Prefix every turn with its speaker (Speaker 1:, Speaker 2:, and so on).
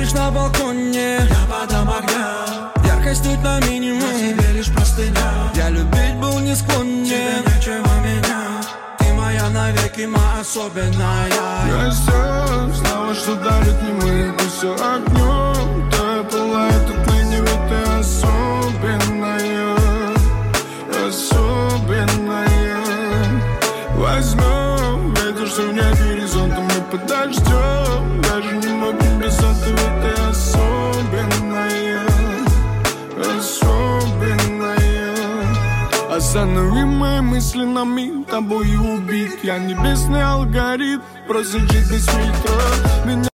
Speaker 1: лишь на балконе,
Speaker 2: я подам огня.
Speaker 1: яркость тут на минимум,
Speaker 2: на тебе лишь простыня.
Speaker 1: я любить был не склонен,
Speaker 2: тебе нечего менять.
Speaker 1: ты моя навеки, моя особенная.
Speaker 3: Я здесь, знала, что дарит не мы, ты все огнем, то пылает отныне, ведь ты особенная, особенная. Возьмем ветер, что в небе горизонта мы подождем. Даже не могу без этого, ведь ты особенная, особенная. Останови мои мысли на миг, тобой убит. Я небесный алгоритм, просто жить без фильтра. Меня